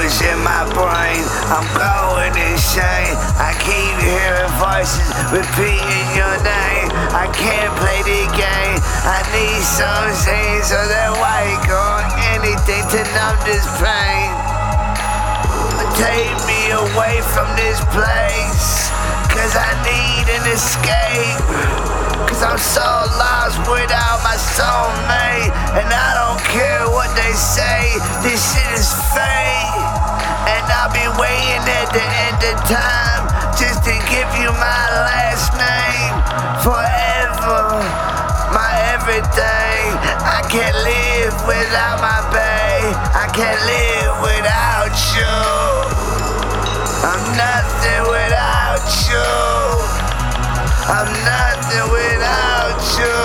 voices in my brain, I'm going insane. I keep hearing voices repeating your name. I can't play the game, I need something so that wake or anything to numb this pain. Take me away from this place, cause I need an escape. Cause I'm so lost without my soulmate, and I don't care what they say, this shit is fate. And I'll be waiting at the end of time, just to give you my last name. Forever, my everything. I can't live without my babe, I can't live without you. I'm nothing without you, I'm nothing without you,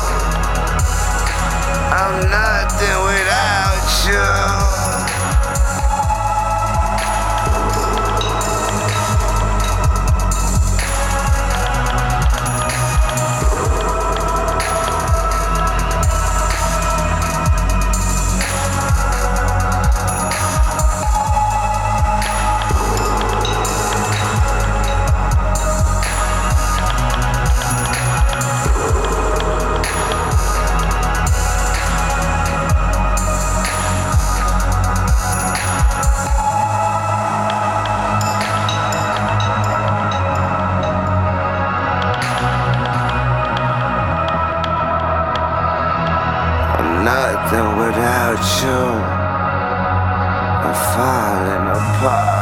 I'm nothing without you. Nothing without you, I'm falling apart.